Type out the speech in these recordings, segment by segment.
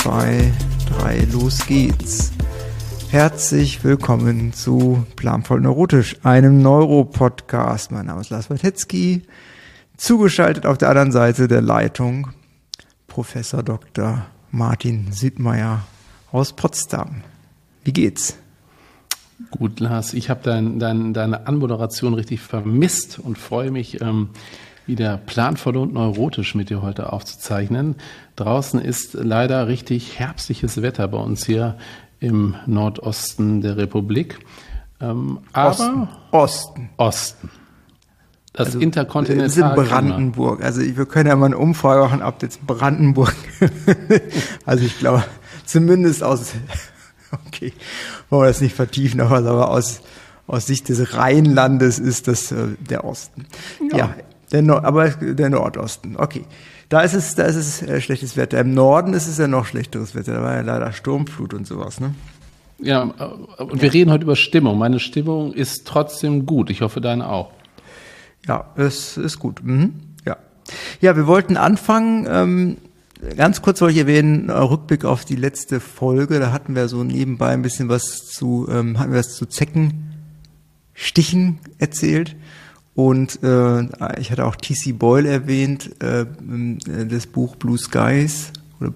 2, 3, los geht's. Herzlich willkommen zu Planvoll Neurotisch, einem Neuro-Podcast. Mein Name ist Lars Waltetzky, zugeschaltet auf der anderen Seite der Leitung Professor Dr. Martin Südmeier aus Potsdam. Wie geht's? Gut, Lars, ich habe deine Anmoderation richtig vermisst und freue mich, wieder planvoll und neurotisch mit dir heute aufzuzeichnen. Draußen ist leider richtig herbstliches Wetter bei uns hier im Nordosten der Republik. Aber Osten. Das also Interkontinental. Das ist in Brandenburg. Also wir können ja mal eine Umfrage machen, ob jetzt Brandenburg, also ich glaube, zumindest okay, wollen wir das nicht vertiefen, aber aus Sicht des Rheinlandes ist das der Osten. Ja, der Nordosten. Okay, da ist es schlechtes Wetter. Im Norden ist es ja noch schlechteres Wetter. Da war ja leider Sturmflut und sowas, ne? Ja, und wir reden heute über Stimmung. Meine Stimmung ist trotzdem gut. Ich hoffe, deine auch. Ja, es ist gut. Ja, wir wollten anfangen. Ganz kurz soll ich erwähnen, Rückblick auf die letzte Folge. Da hatten wir so nebenbei ein bisschen was zu Zeckenstichen erzählt. Und ich hatte auch T.C. Boyle erwähnt, das Buch Blue Skies.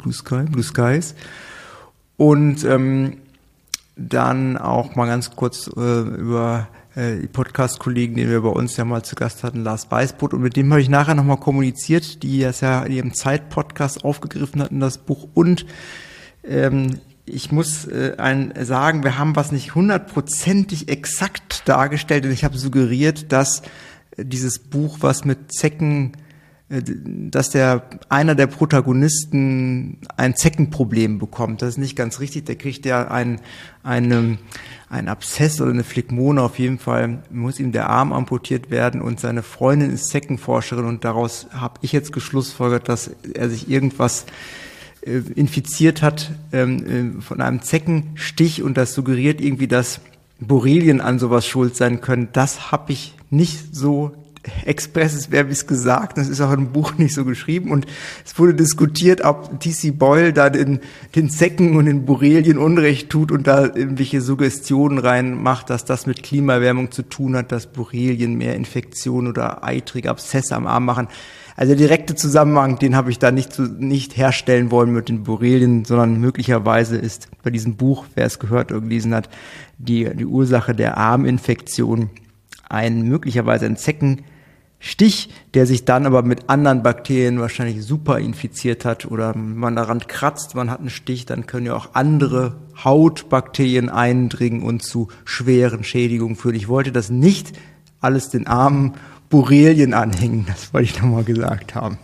Und dann auch mal ganz kurz über die Podcast-Kollegen, den wir bei uns ja mal zu Gast hatten, Lars Weißbrot. Und mit dem habe ich nachher nochmal kommuniziert, die das ja in ihrem Zeit-Podcast aufgegriffen hatten, das Buch. Und ich muss sagen, wir haben was nicht 100%ig exakt dargestellt. Und ich habe suggeriert, dass dieses Buch, was mit Zecken, dass einer der Protagonisten ein Zeckenproblem bekommt. Das ist nicht ganz richtig. Der kriegt ja ein Abszess oder eine Phlegmone. Auf jeden Fall muss ihm der Arm amputiert werden und seine Freundin ist Zeckenforscherin und daraus habe ich jetzt geschlussfolgert, dass er sich irgendwas infiziert hat von einem Zeckenstich und das suggeriert irgendwie, dass Borrelien an sowas schuld sein können. Das habe ich nicht so expresses verbis gesagt, das ist auch im Buch nicht so geschrieben und es wurde diskutiert, ob T.C. Boyle da den Zecken und den Borrelien Unrecht tut und da irgendwelche Suggestionen reinmacht, dass das mit Klimaerwärmung zu tun hat, dass Borrelien mehr Infektionen oder eitrige Abszesse am Arm machen. Also der direkte Zusammenhang, den habe ich da nicht herstellen wollen mit den Borrelien, sondern möglicherweise ist bei diesem Buch, wer es gehört oder gelesen hat, die Ursache der Arminfektion möglicherweise ein Zeckenstich, der sich dann aber mit anderen Bakterien wahrscheinlich super infiziert hat oder wenn man daran kratzt, man hat einen Stich, dann können ja auch andere Hautbakterien eindringen und zu schweren Schädigungen führen. Ich wollte das nicht alles den armen Borrelien anhängen, das wollte ich nochmal gesagt haben.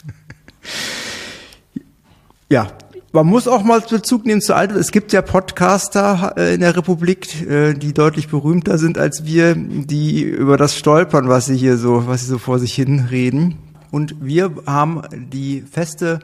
Ja, man muss auch mal Bezug nehmen zu Alter. Es gibt ja Podcaster in der Republik, die deutlich berühmter sind als wir, die über das stolpern, was sie so vor sich hin reden. Und wir haben die feste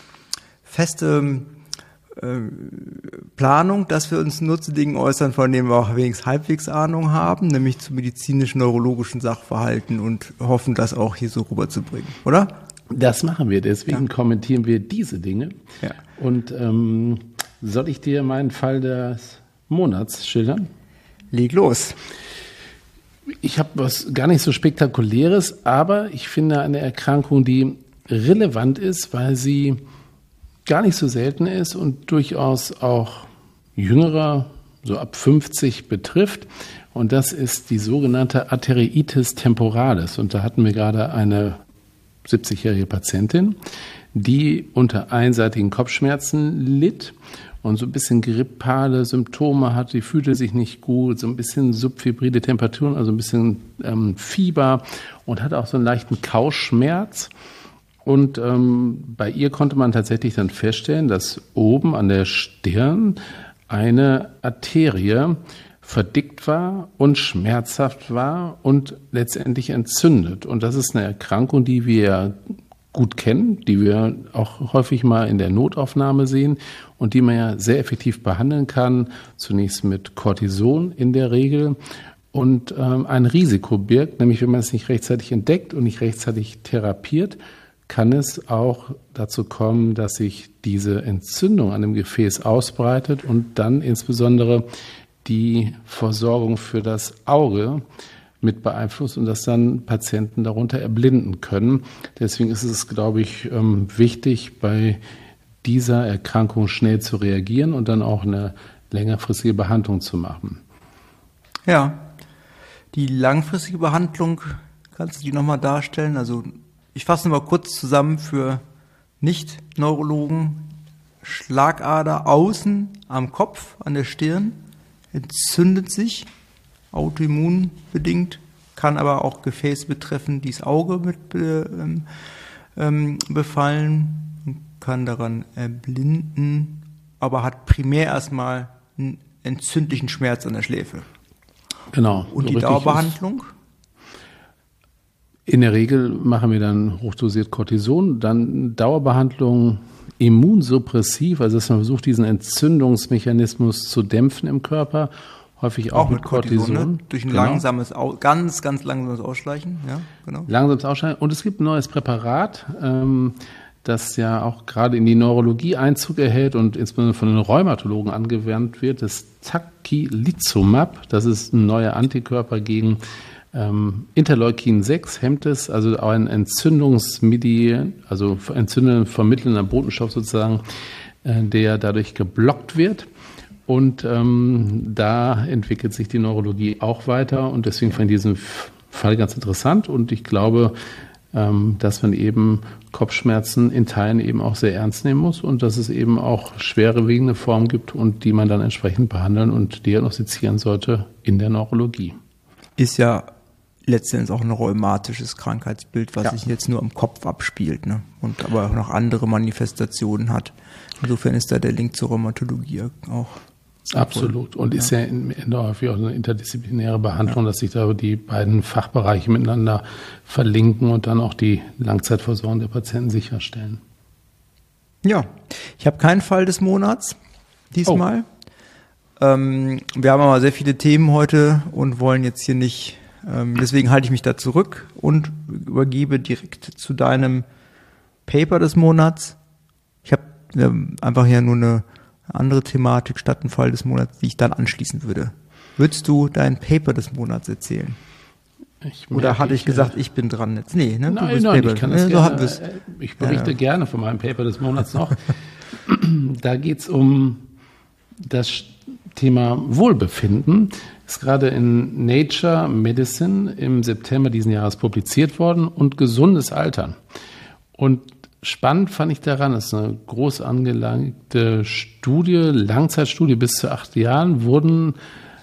Planung, dass wir uns nur zu Dingen äußern, von denen wir auch wenigstens halbwegs Ahnung haben, nämlich zu medizinischen, neurologischen Sachverhalten und hoffen, das auch hier so rüberzubringen, oder? Das machen wir, deswegen kommentieren wir diese Dinge. Ja. Und soll ich dir meinen Fall des Monats schildern? Leg los. Ich habe was gar nicht so Spektakuläres, aber ich finde eine Erkrankung, die relevant ist, weil sie gar nicht so selten ist und durchaus auch Jüngerer, so ab 50 betrifft. Und das ist die sogenannte Arteriitis temporalis. Und da hatten wir gerade eine 70-jährige Patientin, die unter einseitigen Kopfschmerzen litt und so ein bisschen grippale Symptome hatte, die fühlte sich nicht gut, so ein bisschen subfibride Temperaturen, also ein bisschen Fieber und hatte auch so einen leichten Kauschmerz. Und bei ihr konnte man tatsächlich dann feststellen, dass oben an der Stirn eine Arterie verdickt war und schmerzhaft war und letztendlich entzündet. Und das ist eine Erkrankung, die wir gut kennen, die wir auch häufig mal in der Notaufnahme sehen und die man ja sehr effektiv behandeln kann, zunächst mit Cortison in der Regel und ein Risiko birgt, nämlich wenn man es nicht rechtzeitig entdeckt und nicht rechtzeitig therapiert, kann es auch dazu kommen, dass sich diese Entzündung an dem Gefäß ausbreitet und dann insbesondere die Versorgung für das Auge mit beeinflusst und dass dann Patienten darunter erblinden können. Deswegen ist es, glaube ich, wichtig, bei dieser Erkrankung schnell zu reagieren und dann auch eine längerfristige Behandlung zu machen. Ja, die langfristige Behandlung, kannst du die nochmal darstellen? Also ich fasse mal kurz zusammen für Nicht-Neurologen. Schlagader außen am Kopf, an der Stirn, entzündet sich, autoimmunbedingt, kann aber auch Gefäße betreffen, die das Auge mit befallen, kann daran erblinden, aber hat primär erstmal einen entzündlichen Schmerz an der Schläfe. Genau. Und die Dauerbehandlung? In der Regel machen wir dann hochdosiert Cortison, dann Dauerbehandlung immunsuppressiv, also dass man versucht, diesen Entzündungsmechanismus zu dämpfen im Körper, häufig auch mit Cortison. Ne? Durch ein langsames, ganz langsames Ausschleichen. Ja, genau. Langsames Ausschleichen. Und es gibt ein neues Präparat, das ja auch gerade in die Neurologie Einzug erhält und insbesondere von den Rheumatologen angewandt wird, das Tacrolimus. Das ist ein neuer Antikörper gegen Interleukin 6 hemmt es, also auch ein also entzündenden vermittelnder Botenstoff sozusagen, der dadurch geblockt wird. Und da entwickelt sich die Neurologie auch weiter und deswegen fand ich diesen Fall ganz interessant und ich glaube, dass man eben Kopfschmerzen in Teilen eben auch sehr ernst nehmen muss und dass es eben auch schwerwiegende Formen gibt und die man dann entsprechend behandeln und diagnostizieren sollte in der Neurologie. Ist ja letztendlich auch ein rheumatisches Krankheitsbild, was sich jetzt nur am Kopf abspielt, ne? Und aber auch noch andere Manifestationen hat. Insofern ist da der Link zur Rheumatologie auch. Absolut. Und ist ja im Ende häufig auch eine interdisziplinäre Behandlung, dass sich da die beiden Fachbereiche miteinander verlinken und dann auch die Langzeitversorgung der Patienten sicherstellen. Ja, ich habe keinen Fall des Monats diesmal. Wir haben aber sehr viele Themen heute und wollen jetzt hier nicht, deswegen halte ich mich da zurück und übergebe direkt zu deinem Paper des Monats. Ich habe einfach hier nur eine andere Thematik statt ein Fall des Monats, die ich dann anschließen würde. Würdest du dein Paper des Monats erzählen? Oder hatte ich gesagt, ich bin dran jetzt? Nee, ne? Nein, ich kann das gerne. Ich berichte gerne von meinem Paper des Monats noch. Da geht es um das Thema Wohlbefinden. Ist gerade in Nature Medicine im September diesen Jahres publiziert worden und gesundes Altern. Und spannend fand ich daran, das ist eine groß angelegte Studie, Langzeitstudie bis zu 8 Jahren, wurden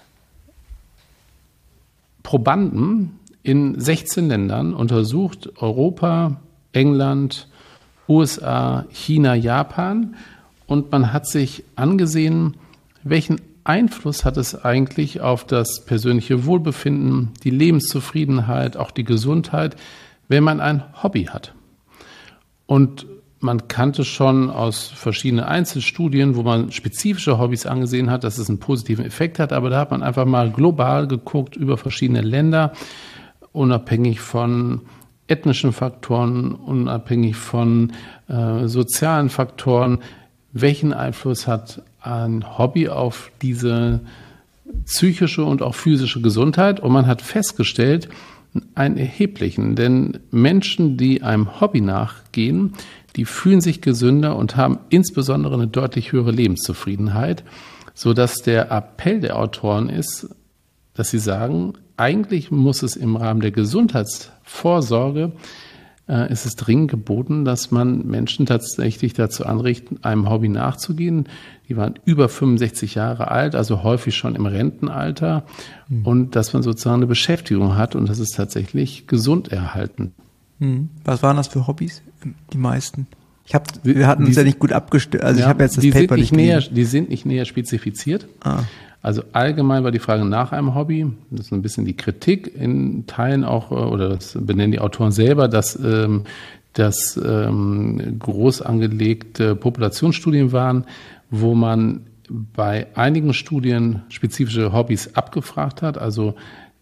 Probanden in 16 Ländern untersucht, Europa, England, USA, China, Japan. Und man hat sich angesehen, welchen Einfluss hat es eigentlich auf das persönliche Wohlbefinden, die Lebenszufriedenheit, auch die Gesundheit, wenn man ein Hobby hat. Und man kannte schon aus verschiedenen Einzelstudien, wo man spezifische Hobbys angesehen hat, dass es einen positiven Effekt hat. Aber da hat man einfach mal global geguckt über verschiedene Länder, unabhängig von ethnischen Faktoren, unabhängig von sozialen Faktoren. Welchen Einfluss hat ein Hobby auf diese psychische und auch physische Gesundheit? Und man hat festgestellt, einen erheblichen, denn Menschen, die einem Hobby nachgehen, die fühlen sich gesünder und haben insbesondere eine deutlich höhere Lebenszufriedenheit, sodass der Appell der Autoren ist, dass sie sagen, eigentlich muss es im Rahmen der Gesundheitsvorsorge, ist es dringend geboten, dass man Menschen tatsächlich dazu anregt, einem Hobby nachzugehen. Die waren über 65 Jahre alt, also häufig schon im Rentenalter und dass man sozusagen eine Beschäftigung hat und das ist tatsächlich gesund erhalten. Was waren das für Hobbys? Die meisten? Wir hatten uns ja nicht gut abgestimmt. Also ich habe jetzt das Paper nicht gelesen. Die sind nicht näher spezifiziert. Also allgemein war die Frage nach einem Hobby, das ist ein bisschen die Kritik in Teilen auch, oder das benennen die Autoren selber, dass das groß angelegte Populationsstudien waren, wo man bei einigen Studien spezifische Hobbys abgefragt hat, also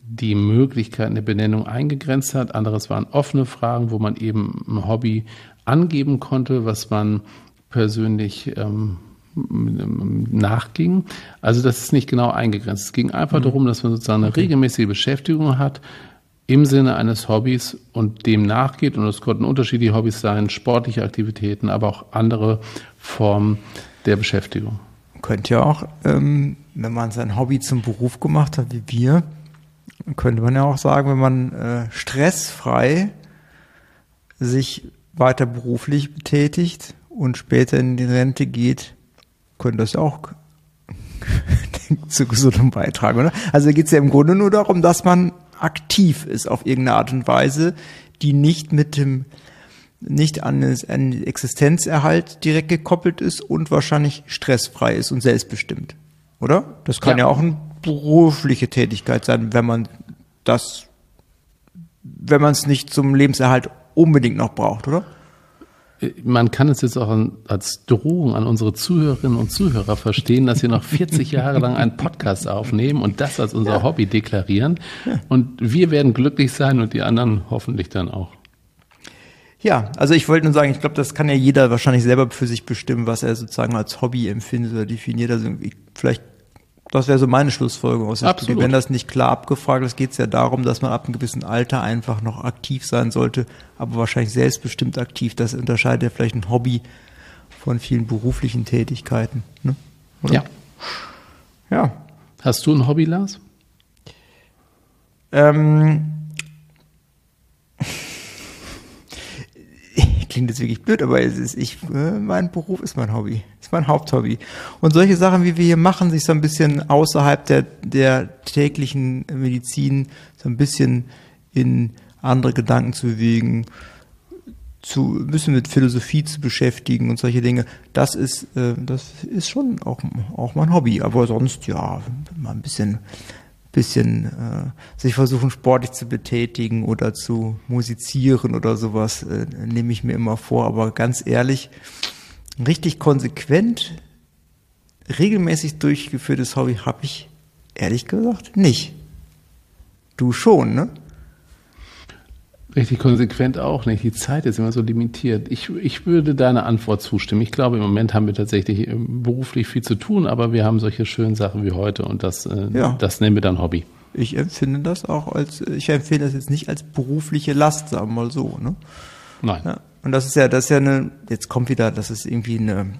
die Möglichkeiten der Benennung eingegrenzt hat. Anderes waren offene Fragen, wo man eben ein Hobby angeben konnte, was man persönlich nachging. Also das ist nicht genau eingegrenzt. Es ging einfach darum, dass man sozusagen eine regelmäßige Beschäftigung hat im Sinne eines Hobbys und dem nachgeht. Und es konnten unterschiedliche Hobbys sein, sportliche Aktivitäten, aber auch andere Formen der Beschäftigung. Könnte ja auch, wenn man sein Hobby zum Beruf gemacht hat, wie wir, könnte man ja auch sagen, wenn man stressfrei sich weiter beruflich betätigt und später in die Rente geht, könnte das ja auch zu gesundem beitragen, oder? Also geht es ja im Grunde nur darum, dass man aktiv ist auf irgendeine Art und Weise, die nicht an den Existenzerhalt direkt gekoppelt ist und wahrscheinlich stressfrei ist und selbstbestimmt, oder? Das kann ja auch eine berufliche Tätigkeit sein, wenn man es nicht zum Lebenserhalt unbedingt noch braucht, oder? Man kann es jetzt auch als Drohung an unsere Zuhörerinnen und Zuhörer verstehen, dass wir noch 40 Jahre lang einen Podcast aufnehmen und das als unser Hobby deklarieren. Ja. Und wir werden glücklich sein und die anderen hoffentlich dann auch. Ja, also ich wollte nur sagen, ich glaube, das kann ja jeder wahrscheinlich selber für sich bestimmen, was er sozusagen als Hobby empfindet oder definiert. Also vielleicht, das wäre so meine Schlussfolgerung aus der Studie. Wenn das nicht klar abgefragt ist, geht es ja darum, dass man ab einem gewissen Alter einfach noch aktiv sein sollte, aber wahrscheinlich selbstbestimmt aktiv. Das unterscheidet ja vielleicht ein Hobby von vielen beruflichen Tätigkeiten. Ne? Oder? Ja. Ja. Hast du ein Hobby, Lars? Klingt jetzt wirklich blöd, aber mein Beruf ist mein Hobby, ist mein Haupthobby. Und solche Sachen, wie wir hier machen, sich so ein bisschen außerhalb der täglichen Medizin so ein bisschen in andere Gedanken zu bewegen, ein bisschen mit Philosophie zu beschäftigen und solche Dinge, das ist schon auch mein Hobby. Aber sonst, ja, mal ein bisschen sich versuchen, sportlich zu betätigen oder zu musizieren oder sowas, nehme ich mir immer vor. Aber ganz ehrlich, richtig konsequent, regelmäßig durchgeführtes Hobby habe ich ehrlich gesagt nicht. Du schon, ne? Richtig konsequent auch nicht. Die Zeit ist immer so limitiert. Ich würde deiner Antwort zustimmen. Ich glaube, im Moment haben wir tatsächlich beruflich viel zu tun, aber wir haben solche schönen Sachen wie heute und das nennen wir dann Hobby. Ich empfinde das jetzt nicht als berufliche Last, sagen wir mal so, ne? Nein. Ja, und das ist ja jetzt kommt wieder, das ist irgendwie eine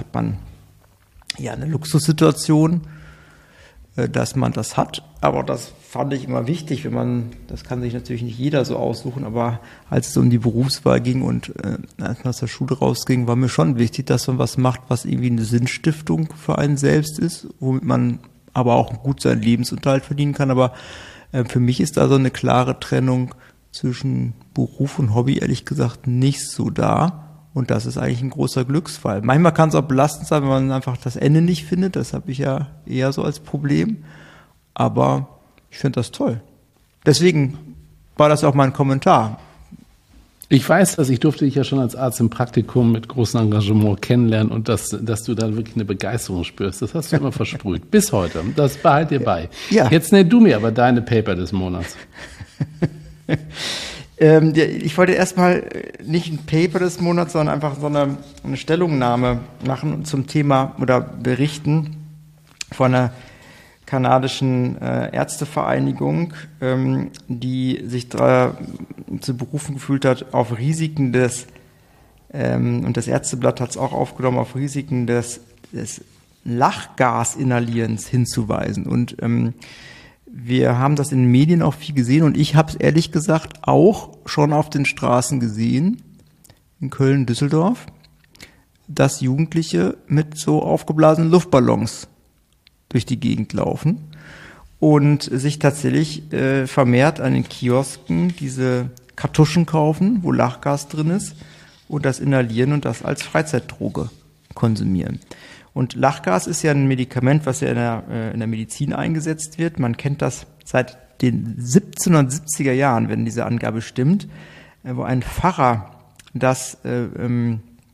Luxussituation, dass man das hat, aber das fand ich immer wichtig, das kann sich natürlich nicht jeder so aussuchen, aber als es um die Berufswahl ging und als man aus der Schule rausging, war mir schon wichtig, dass man was macht, was irgendwie eine Sinnstiftung für einen selbst ist, womit man aber auch gut seinen Lebensunterhalt verdienen kann, aber für mich ist da so eine klare Trennung zwischen Beruf und Hobby ehrlich gesagt nicht so da. Und das ist eigentlich ein großer Glücksfall. Manchmal kann es auch belastend sein, wenn man einfach das Ende nicht findet. Das habe ich ja eher so als Problem. Aber ich finde das toll. Deswegen war das auch mein Kommentar. Ich weiß, ich durfte dich ja schon als Arzt im Praktikum mit großem Engagement kennenlernen und dass du da wirklich eine Begeisterung spürst. Das hast du immer versprüht. Bis heute. Das behalt dir bei. Ja. Jetzt nenn du mir aber deine Paper des Monats. Ich wollte erstmal nicht ein Paper des Monats, sondern einfach so eine Stellungnahme machen zum Thema oder berichten von einer kanadischen Ärztevereinigung, die sich zu berufen gefühlt hat, auf Risiken und das Ärzteblatt hat es auch aufgenommen, auf Risiken des Lachgasinhalierens hinzuweisen. Und wir haben das in den Medien auch viel gesehen und ich habe es ehrlich gesagt auch schon auf den Straßen gesehen, in Köln, Düsseldorf, dass Jugendliche mit so aufgeblasenen Luftballons durch die Gegend laufen und sich tatsächlich vermehrt an den Kiosken diese Kartuschen kaufen, wo Lachgas drin ist und das inhalieren und das als Freizeitdroge konsumieren. Und Lachgas ist ja ein Medikament, was ja in der Medizin eingesetzt wird. Man kennt das seit den 1770er Jahren, wenn diese Angabe stimmt, wo ein Pfarrer das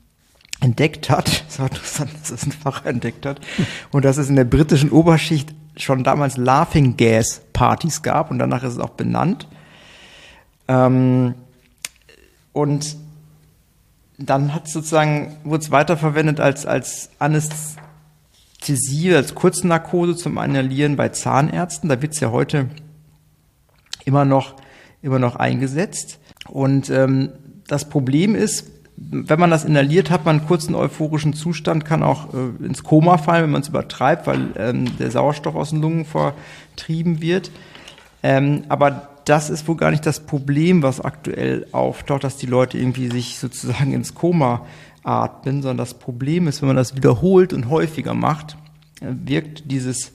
entdeckt hat. Das war interessant, dass das ein Pfarrer entdeckt hat. Und dass es in der britischen Oberschicht schon damals Laughing Gas Partys gab und danach ist es auch benannt. Und dann wurde es weiterverwendet als Anästhesie, als Kurznarkose zum Inhalieren bei Zahnärzten. Da wird es ja heute immer noch eingesetzt. Und das Problem ist, wenn man das inhaliert, hat man einen kurzen euphorischen Zustand, kann auch ins Koma fallen, wenn man es übertreibt, weil der Sauerstoff aus den Lungen vertrieben wird. Aber das ist wohl gar nicht das Problem, was aktuell auftaucht, dass die Leute irgendwie sich sozusagen ins Koma atmen, sondern das Problem ist, wenn man das wiederholt und häufiger macht, wirkt dieses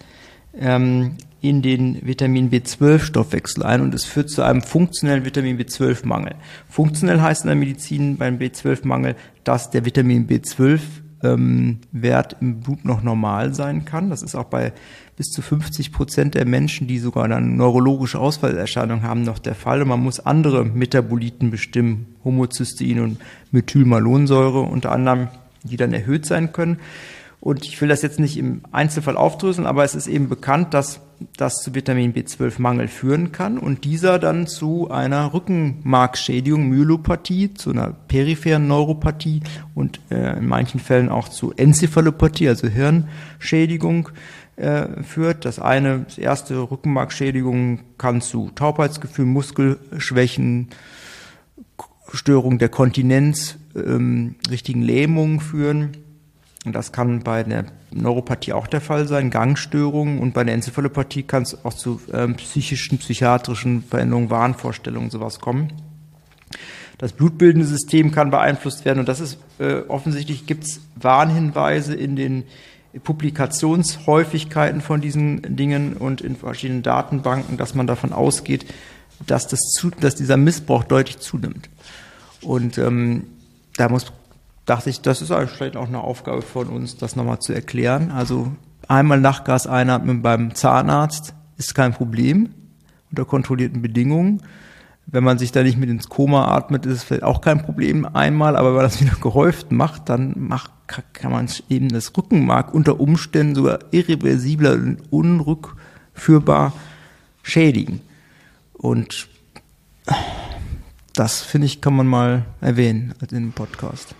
in den Vitamin B12-Stoffwechsel ein und es führt zu einem funktionellen Vitamin B12-Mangel. Funktionell heißt in der Medizin beim B12-Mangel, dass der Vitamin B12-Wert im Blut noch normal sein kann. Das ist auch bei bis zu 50% der Menschen, die sogar eine neurologische Ausfallerscheinung haben, noch der Fall. Und man muss andere Metaboliten bestimmen, Homocystein und Methylmalonsäure unter anderem, die dann erhöht sein können. Und ich will das jetzt nicht im Einzelfall aufdröseln, aber es ist eben bekannt, dass das zu Vitamin B12-Mangel führen kann und dieser dann zu einer Rückenmarksschädigung, Myelopathie, zu einer peripheren Neuropathie und in manchen Fällen auch zu Enzephalopathie, also Hirnschädigung führt. Das erste Rückenmarksschädigung kann zu Taubheitsgefühl, Muskelschwächen, Störung der Kontinenz, richtigen Lähmungen führen. Und das kann bei der Neuropathie auch der Fall sein, Gangstörungen. Und bei der Enzephalopathie kann es auch zu psychischen, psychiatrischen Veränderungen, Wahnvorstellungen, sowas kommen. Das blutbildende System kann beeinflusst werden. Und das ist offensichtlich, gibt es Warnhinweise in den Publikationshäufigkeiten von diesen Dingen und in verschiedenen Datenbanken, dass man davon ausgeht, dass dieser Missbrauch deutlich zunimmt. Und dachte ich, das ist eigentlich vielleicht auch eine Aufgabe von uns, das nochmal zu erklären. Also einmal Lachgas einatmen beim Zahnarzt ist kein Problem unter kontrollierten Bedingungen. Wenn man sich da nicht mit ins Koma atmet, ist es vielleicht auch kein Problem einmal, aber wenn man das wieder gehäuft macht, dann kann man eben das Rückenmark unter Umständen sogar irreversibler und unrückführbar schädigen. Und das, finde ich, kann man mal erwähnen in dem Podcast.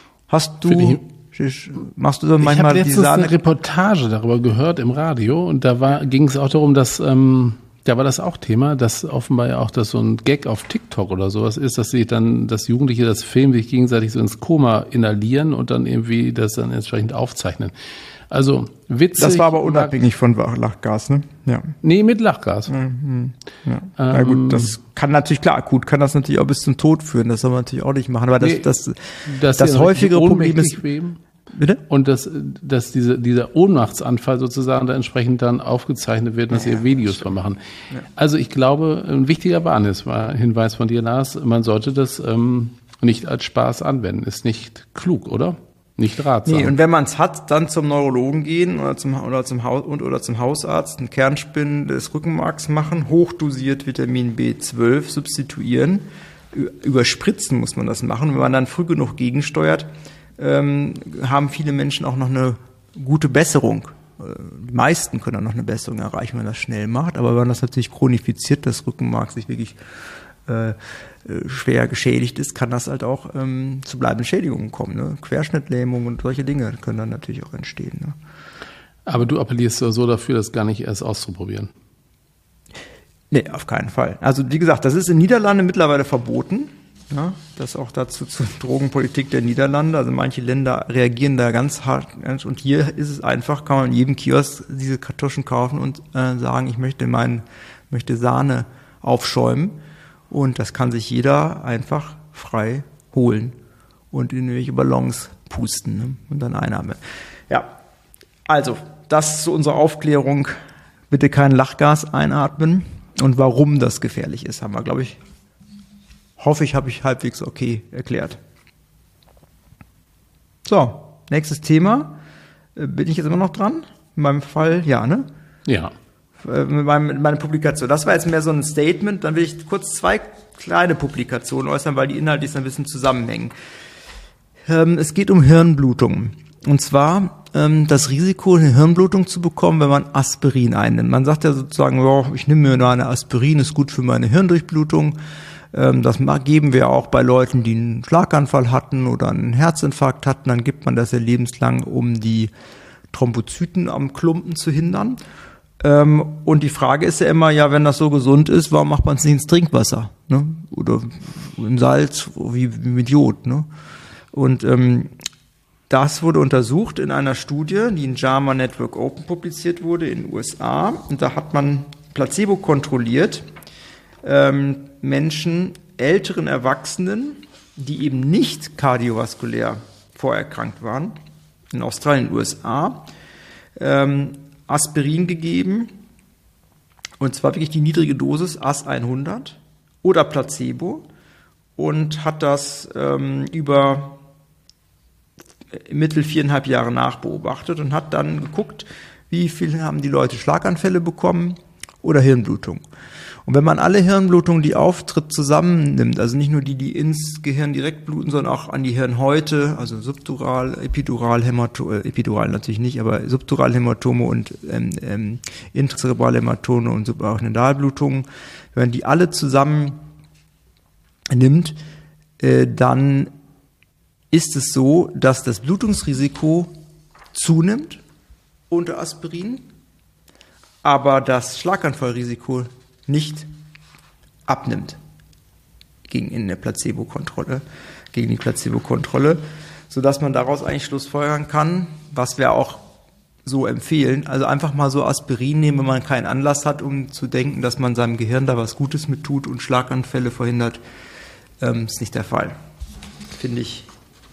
Machst du dann manchmal die Sahne? Ich habe letztens eine Reportage darüber gehört im Radio und da ging es auch darum, dass da war das auch Thema, dass offenbar ja auch das so ein Gag auf TikTok oder sowas ist, dass Jugendliche das Film sich gegenseitig so ins Koma inhalieren und dann irgendwie das dann entsprechend aufzeichnen. Also witzig. Das war aber unabhängig von Lachgas, ne? Ja. Nee, mit Lachgas. Ja. Na gut, das kann natürlich, kann das natürlich auch bis zum Tod führen. Das soll man natürlich auch nicht machen. Aber das häufigere Problem ist. Bitte? Und dass dieser Ohnmachtsanfall sozusagen da entsprechend dann aufgezeichnet wird, dass ihr Videos von machen. Ja. Also ich glaube, ein wichtiger Warnhinweis von dir, Lars, man sollte das nicht als Spaß anwenden. Ist nicht klug, oder? Nicht ratsam. Nee, und wenn man es hat, dann zum Neurologen gehen oder zum Hausarzt, ein Kernspinnen des Rückenmarks machen, hochdosiert Vitamin B12 substituieren. Überspritzen muss man das machen. Wenn man dann früh genug gegensteuert, haben viele Menschen auch noch eine gute Besserung. Die meisten können dann noch eine Besserung erreichen, wenn man das schnell macht. Aber wenn man das natürlich chronifiziert, das Rückenmark sich wirklich schwer geschädigt ist, kann das halt auch zu bleibenden Schädigungen kommen. Ne? Querschnittlähmung und solche Dinge können dann natürlich auch entstehen. Ne? Aber du appellierst so dafür, das gar nicht erst auszuprobieren? Nee, auf keinen Fall. Also wie gesagt, das ist in den Niederlanden mittlerweile verboten. Ja, das auch dazu zur Drogenpolitik der Niederlande. Also manche Länder reagieren da ganz hart. Und hier ist es einfach, kann man in jedem Kiosk diese Kartuschen kaufen und sagen, ich möchte Sahne aufschäumen. Und das kann sich jeder einfach frei holen und in irgendwelche Ballons pusten, ne? Und dann einatmen. Ja, also das zu unserer Aufklärung. Bitte kein Lachgas einatmen. Und warum das gefährlich ist, haben wir, glaube ich, habe ich halbwegs okay erklärt. So, nächstes Thema. Bin ich jetzt immer noch dran? In meinem Fall, ja, ne? Ja. Mit meiner Publikation. Das war jetzt mehr so ein Statement. Dann will ich kurz 2 kleine Publikationen äußern, weil die inhaltlich ein bisschen zusammenhängen. Es geht um Hirnblutungen. Und zwar das Risiko, eine Hirnblutung zu bekommen, wenn man Aspirin einnimmt. Man sagt ja sozusagen, ja, ich nehme mir nur eine Aspirin, ist gut für meine Hirndurchblutung. Das geben wir auch bei Leuten, die einen Schlaganfall hatten oder einen Herzinfarkt hatten. Dann gibt man das ja lebenslang, um die Thrombozyten am Klumpen zu hindern. Und die Frage ist ja immer, ja, wenn das so gesund ist, warum macht man es nicht ins Trinkwasser? Ne? Oder in Salz, wie mit Jod. Ne? Und das wurde untersucht in einer Studie, die in JAMA Network Open publiziert wurde in den USA. Und da hat man Placebo kontrolliert, Menschen, älteren Erwachsenen, die eben nicht kardiovaskulär vorerkrankt waren, in Australien und USA, Aspirin gegeben, und zwar wirklich die niedrige Dosis, AS 100 oder Placebo, und hat das über im Mittel 4,5 Jahre nachbeobachtet und hat dann geguckt, wie viel haben die Leute Schlaganfälle bekommen oder Hirnblutung. Und wenn man alle Hirnblutungen, die auftritt, zusammennimmt, also nicht nur die ins Gehirn direkt bluten, sondern auch an die Hirnhäute, also subdural, epidural, epidural natürlich nicht, aber subdural Hämatome und intracerebrale Hämatome und subarachnoidalblutungen, wenn man die alle zusammen nimmt, dann ist es so, dass das Blutungsrisiko zunimmt unter Aspirin, aber das Schlaganfallrisiko nicht abnimmt gegen die Placebo-Kontrolle, sodass man daraus eigentlich schlussfolgern kann, was wir auch so empfehlen, also einfach mal so Aspirin nehmen, wenn man keinen Anlass hat, um zu denken, dass man seinem Gehirn da was Gutes mit tut und Schlaganfälle verhindert, ist nicht der Fall. Finde ich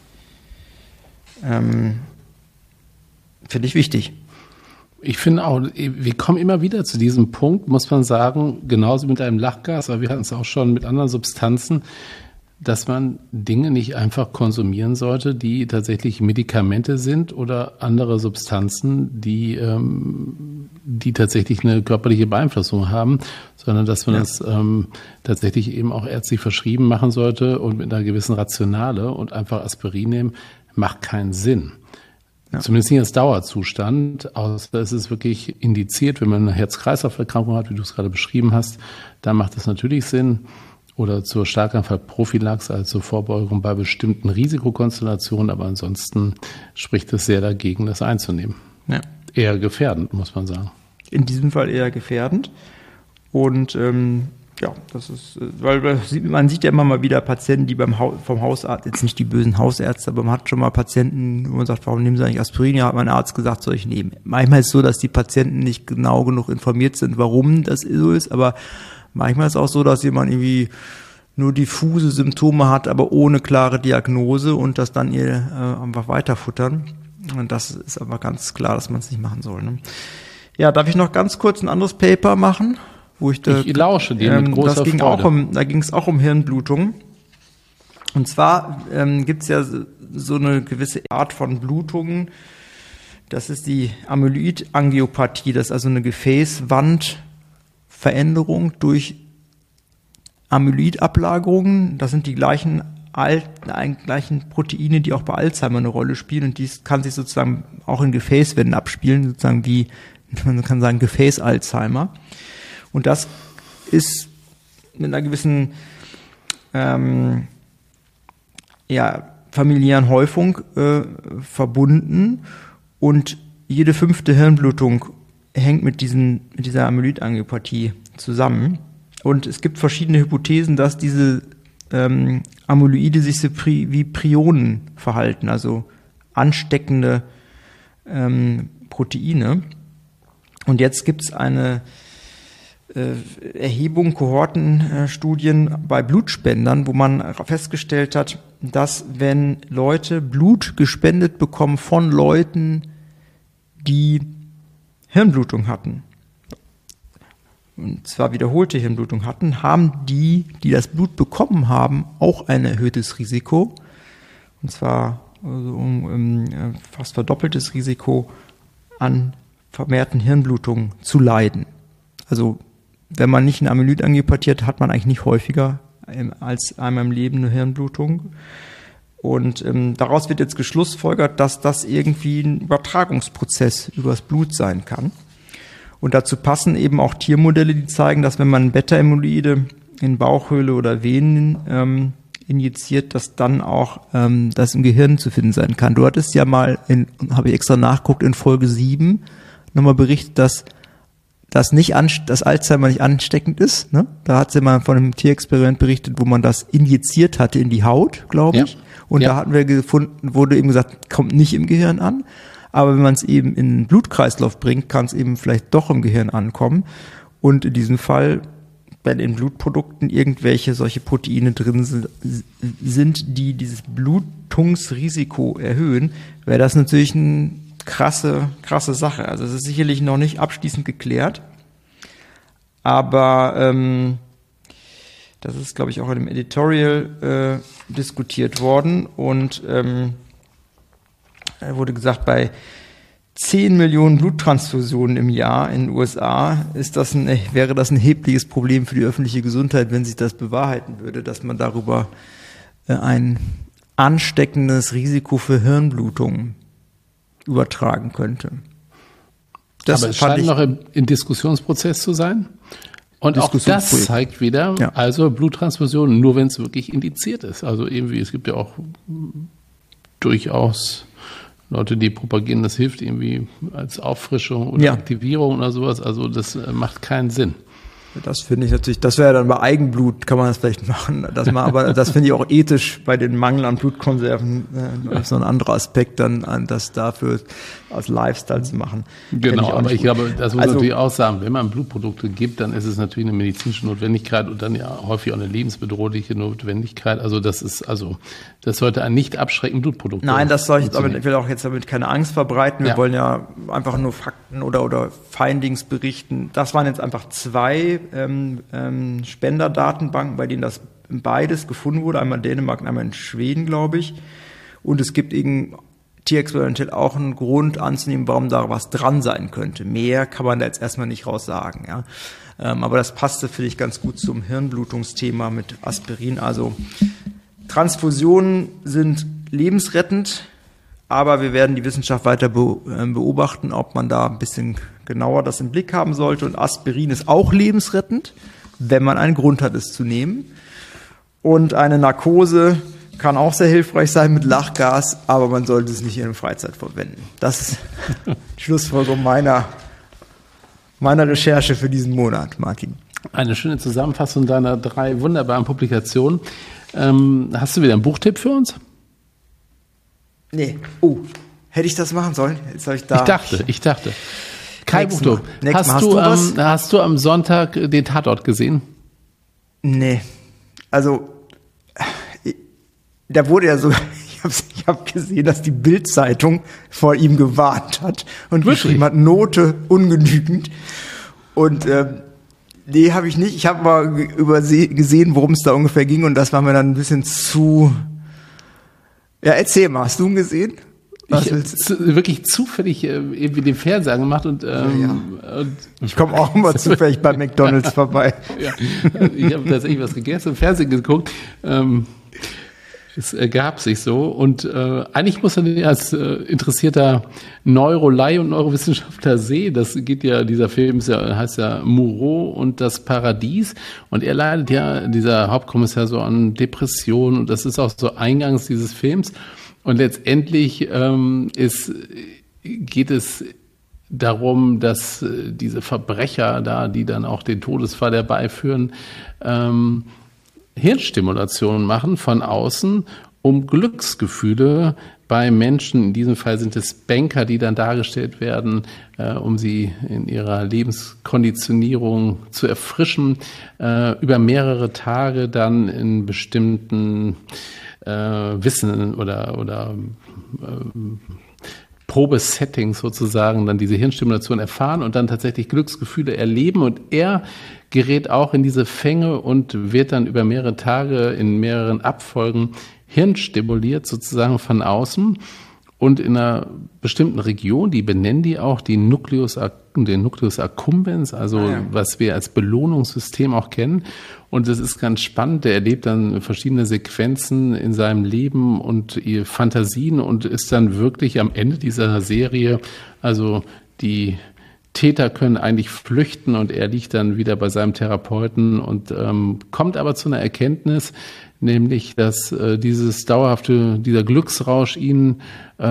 wichtig. Ich finde auch, wir kommen immer wieder zu diesem Punkt, muss man sagen, genauso mit einem Lachgas, aber wir hatten es auch schon mit anderen Substanzen, dass man Dinge nicht einfach konsumieren sollte, die tatsächlich Medikamente sind oder andere Substanzen, die tatsächlich eine körperliche Beeinflussung haben, sondern dass man das tatsächlich eben auch ärztlich verschrieben machen sollte und mit einer gewissen Rationale, und einfach Aspirin nehmen, macht keinen Sinn. Ja. Zumindest nicht als Dauerzustand, außer es ist wirklich indiziert, wenn man eine Herz-Kreislauf-Erkrankung hat, wie du es gerade beschrieben hast, dann macht es natürlich Sinn. Oder zur Schlaganfallprophylaxe, also zur Vorbeugung bei bestimmten Risikokonstellationen, aber ansonsten spricht es sehr dagegen, das einzunehmen. Ja. Eher gefährdend, muss man sagen. In diesem Fall eher gefährdend. Und das ist, weil man sieht ja immer mal wieder Patienten, die vom Hausarzt, jetzt nicht die bösen Hausärzte, aber man hat schon mal Patienten, wo man sagt, warum nehmen Sie eigentlich Aspirin? Ja, hat mein Arzt gesagt, soll ich nehmen. Manchmal ist es so, dass die Patienten nicht genau genug informiert sind, warum das so ist, aber manchmal ist es auch so, dass jemand irgendwie nur diffuse Symptome hat, aber ohne klare Diagnose, und das dann einfach weiterfuttern. Und das ist aber ganz klar, dass man es nicht machen soll. Ne? Ja, darf ich noch ganz kurz ein anderes Paper machen? Wo ich lausche dir mit großer Freude. Da ging es auch um Hirnblutung. Und zwar gibt es ja so eine gewisse Art von Blutungen. Das ist die Amyloidangiopathie. Das ist also eine Gefäßwandveränderung durch Amyloidablagerungen. Das sind die gleichen Proteine, die auch bei Alzheimer eine Rolle spielen. Und dies kann sich sozusagen auch in Gefäßwänden abspielen, sozusagen wie, man kann sagen, Gefäß-Alzheimer. Und das ist mit einer gewissen familiären Häufung verbunden, und jede 5. Hirnblutung hängt mit dieser Amyloidangiopathie zusammen. Und es gibt verschiedene Hypothesen, dass diese Amyloide sich so wie Prionen verhalten, also ansteckende Proteine. Und jetzt gibt es eine Erhebung, Kohortenstudien bei Blutspendern, wo man festgestellt hat, dass wenn Leute Blut gespendet bekommen von Leuten, die Hirnblutung hatten, und zwar wiederholte Hirnblutung hatten, haben die das Blut bekommen haben, auch ein erhöhtes Risiko, und zwar fast verdoppeltes Risiko, an vermehrten Hirnblutungen zu leiden. Also wenn man nicht eine Amyloidangiopathie hat, hat man eigentlich nicht häufiger als einmal im Leben eine Hirnblutung. Und daraus wird jetzt geschlussfolgert, dass das irgendwie ein Übertragungsprozess übers Blut sein kann. Und dazu passen eben auch Tiermodelle, die zeigen, dass wenn man Beta-Amyloide in Bauchhöhle oder Venen injiziert, dass dann auch das im Gehirn zu finden sein kann. Du hattest ja mal, habe ich extra nachgeguckt, in Folge 7 nochmal berichtet, dass das Alzheimer nicht ansteckend ist. Ne? Da hat sie mal von einem Tierexperiment berichtet, wo man das injiziert hatte in die Haut, glaube ich. Und da hatten wir gefunden, wurde eben gesagt, kommt nicht im Gehirn an. Aber wenn man es eben in den Blutkreislauf bringt, kann es eben vielleicht doch im Gehirn ankommen. Und in diesem Fall, wenn in Blutprodukten irgendwelche solche Proteine drin sind, die dieses Blutungsrisiko erhöhen, wäre das natürlich eine krasse Sache. Also es ist sicherlich noch nicht abschließend geklärt. Aber das ist, glaube ich, auch in dem Editorial diskutiert worden und wurde gesagt, bei 10 Millionen Bluttransfusionen im Jahr in den USA wäre das ein erhebliches Problem für die öffentliche Gesundheit, wenn sich das bewahrheiten würde, dass man darüber ein ansteckendes Risiko für Hirnblutungen übertragen könnte. Aber es scheint noch im Diskussionsprozess zu sein. Und auch das zeigt wieder, also Bluttransfusionen nur, wenn es wirklich indiziert ist. Also irgendwie, es gibt ja auch durchaus Leute, die propagieren, das hilft irgendwie als Auffrischung oder Aktivierung oder sowas. Also das macht keinen Sinn. Das finde ich natürlich, das wäre dann bei Eigenblut, kann man das vielleicht machen. Aber das finde ich auch ethisch bei den Mangel an Blutkonserven so ein anderer Aspekt, dann das dafür als Lifestyle zu machen. Genau, aber ich glaube, das muss natürlich auch sagen, wenn man Blutprodukte gibt, dann ist es natürlich eine medizinische Notwendigkeit und dann ja häufig auch eine lebensbedrohliche Notwendigkeit. Das sollte einen nicht abschrecken, Blutprodukte. Nein, ich will auch jetzt damit keine Angst verbreiten. Wir wollen ja einfach nur Fakten oder Findings berichten. Das waren jetzt einfach 2 Spenderdatenbanken, bei denen das beides gefunden wurde. Einmal in Dänemark und einmal in Schweden, glaube ich. Und es gibt eben tierexperimentell auch einen Grund anzunehmen, warum da was dran sein könnte. Mehr kann man da jetzt erstmal nicht raus sagen. Ja. Aber das passte, finde ich, ganz gut zum Hirnblutungsthema mit Aspirin. Also Transfusionen sind lebensrettend, aber wir werden die Wissenschaft weiter beobachten, ob man da ein bisschen genauer das im Blick haben sollte. Und Aspirin ist auch lebensrettend, wenn man einen Grund hat, es zu nehmen. Und eine Narkose kann auch sehr hilfreich sein mit Lachgas, aber man sollte es nicht in der Freizeit verwenden. Das ist die Schlussfolgerung meiner Recherche für diesen Monat, Martin. Eine schöne Zusammenfassung deiner 3 wunderbaren Publikationen. Hast du wieder einen Buchtipp für uns? Nee. Oh, hätte ich das machen sollen? Jetzt soll ich dachte. Kein Buchtipp. Hast du am Sonntag den Tatort gesehen? Nee. Also, da wurde ja so, ich habe gesehen, dass die Bild-Zeitung vor ihm gewarnt hat und geschrieben hat, Note ungenügend. Und nee, habe ich nicht. Ich habe mal gesehen, worum es da ungefähr ging und das war mir dann ein bisschen zu... Ja, erzähl mal, hast du ihn gesehen? Wirklich zufällig irgendwie den Fernseher angemacht und ich komme auch immer zufällig bei McDonald's vorbei. Ja, ich habe tatsächlich was gegessen, im Fernsehen geguckt. Es ergab sich so und eigentlich muss man als interessierter Neurolei und Neurowissenschaftler sehen, dieser Film heißt ja Moreau und das Paradies und er leidet ja, dieser Hauptkommissar, so an Depressionen und das ist auch so eingangs dieses Films und letztendlich geht es darum, dass diese Verbrecher da, die dann auch den Todesfall herbeiführen, Hirnstimulationen machen von außen, um Glücksgefühle bei Menschen, in diesem Fall sind es Banker, die dann dargestellt werden, um sie in ihrer Lebenskonditionierung zu erfrischen, über mehrere Tage dann in bestimmten Wissen oder Probesettings sozusagen dann diese Hirnstimulation erfahren und dann tatsächlich Glücksgefühle erleben und er gerät auch in diese Fänge und wird dann über mehrere Tage in mehreren Abfolgen hirnstimuliert sozusagen von außen Und in einer bestimmten Region, die benennen die auch den Nucleus accumbens, also was wir als Belohnungssystem auch kennen. Und das ist ganz spannend. Der erlebt dann verschiedene Sequenzen in seinem Leben und Fantasien und ist dann wirklich am Ende dieser Serie, also die Täter können eigentlich flüchten und er liegt dann wieder bei seinem Therapeuten und kommt aber zu einer Erkenntnis, nämlich, dass dieser Glücksrausch ihn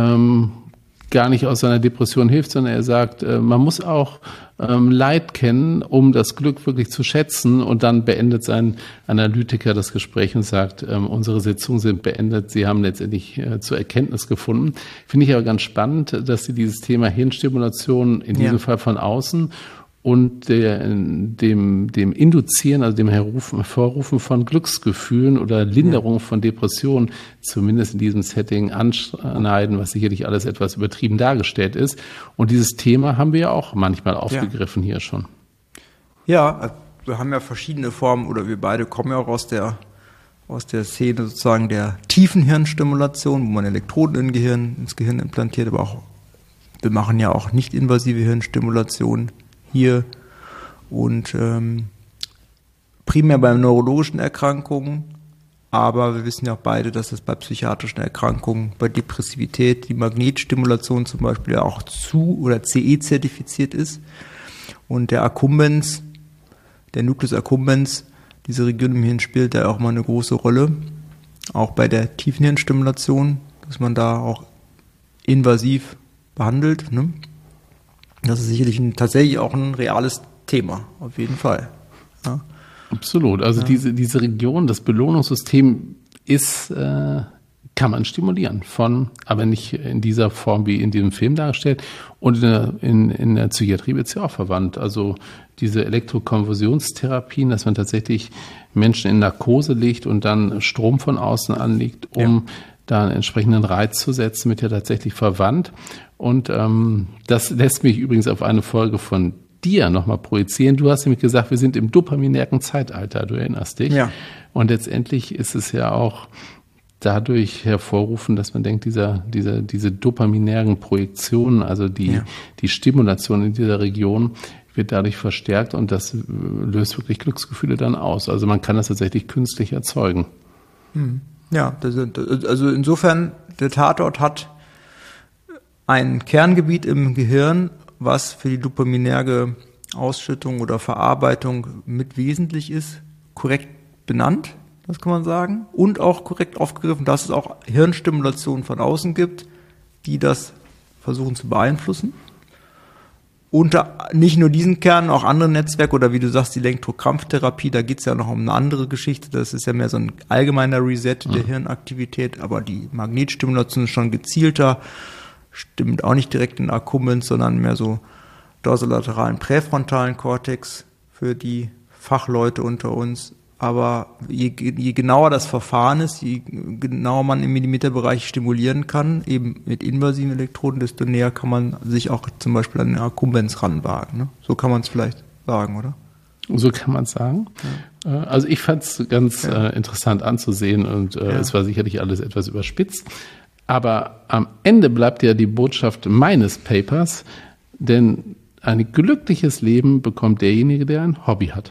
gar nicht aus seiner Depression hilft, sondern er sagt, man muss auch Leid kennen, um das Glück wirklich zu schätzen. Und dann beendet sein Analytiker das Gespräch und sagt, unsere Sitzungen sind beendet, Sie haben letztendlich zur Erkenntnis gefunden. Finde ich aber ganz spannend, dass Sie dieses Thema Hirnstimulation in diesem Fall von außen und dem Induzieren, also dem Hervorrufen von Glücksgefühlen oder Linderung von Depressionen, zumindest in diesem Setting anschneiden, was sicherlich alles etwas übertrieben dargestellt ist. Und dieses Thema haben wir ja auch manchmal aufgegriffen hier schon. Ja, wir haben ja verschiedene Formen, oder wir beide kommen ja auch aus der Szene sozusagen der tiefen Hirnstimulation, wo man Elektroden ins Gehirn implantiert, aber auch, wir machen ja auch nicht invasive Hirnstimulation hier und primär bei neurologischen Erkrankungen, aber wir wissen ja auch beide, dass es bei psychiatrischen Erkrankungen, bei Depressivität, die Magnetstimulation zum Beispiel ja auch oder CE zertifiziert ist und der Nucleus accumbens, diese Region im Hirn spielt da auch mal eine große Rolle, auch bei der tiefen Hirnstimulation, dass man da auch invasiv behandelt, ne? Das ist sicherlich tatsächlich auch ein reales Thema, auf jeden Fall. Ja. Absolut. Also diese Region, das Belohnungssystem kann man stimulieren aber nicht in dieser Form wie in diesem Film dargestellt. Und in der Psychiatrie wird es ja auch verwandt. Also diese Elektrokonversionstherapien, dass man tatsächlich Menschen in Narkose legt und dann Strom von außen anlegt, um da einen entsprechenden Reiz zu setzen, wird ja tatsächlich verwandt. Und das lässt mich übrigens auf eine Folge von dir nochmal projizieren. Du hast nämlich gesagt, wir sind im dopaminären Zeitalter, du erinnerst dich. Ja. Und letztendlich ist es ja auch dadurch hervorrufen, dass man denkt, diese dopaminären Projektionen, also die Stimulation in dieser Region wird dadurch verstärkt und das löst wirklich Glücksgefühle dann aus. Also man kann das tatsächlich künstlich erzeugen. Ja, also insofern, der Tatort hat ein Kerngebiet im Gehirn, was für die dopaminerge Ausschüttung oder Verarbeitung mit wesentlich ist, korrekt benannt, das kann man sagen, und auch korrekt aufgegriffen, dass es auch Hirnstimulationen von außen gibt, die das versuchen zu beeinflussen. Unter nicht nur diesen Kern, auch andere Netzwerke oder wie du sagst, die Elektrokrampftherapie, da geht es ja noch um eine andere Geschichte, das ist ja mehr so ein allgemeiner Reset der Hirnaktivität, aber die Magnetstimulation ist schon gezielter, stimmt auch nicht direkt in Accumbens, sondern mehr so dorsolateralen präfrontalen Kortex für die Fachleute unter uns. Aber je genauer das Verfahren ist, je genauer man im Millimeterbereich stimulieren kann, eben mit invasiven Elektroden, desto näher kann man sich auch zum Beispiel an den Accumbens ranwagen. Ne? So kann man es vielleicht sagen, oder? So kann man es sagen. Ja. Also ich fand es ganz interessant anzusehen und es war sicherlich alles etwas überspitzt. Aber am Ende bleibt ja die Botschaft meines Papers, denn ein glückliches Leben bekommt derjenige, der ein Hobby hat.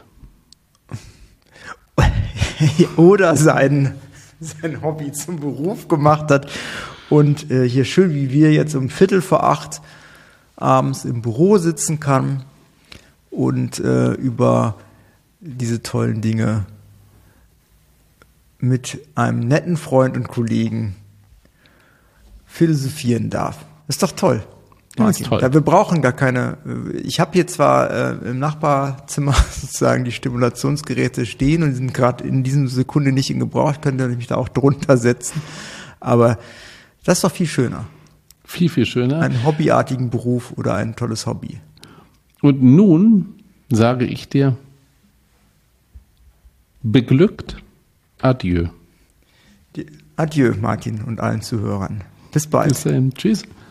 Oder sein Hobby zum Beruf gemacht hat und hier schön wie wir jetzt um 7:45 abends im Büro sitzen kann und über diese tollen Dinge mit einem netten Freund und Kollegen philosophieren darf. Das ist doch toll. Das ist toll. Wir brauchen gar keine, ich habe hier zwar im Nachbarzimmer sozusagen die Stimulationsgeräte stehen und die sind gerade in diesem Sekunde nicht in Gebrauch, ich könnte mich da auch drunter setzen, aber das ist doch viel schöner. Viel, viel schöner. Einen hobbyartigen Beruf oder ein tolles Hobby. Und nun sage ich dir, beglückt, adieu. Adieu, Martin und allen Zuhörern. Bis bald. Bis dahin. Tschüss.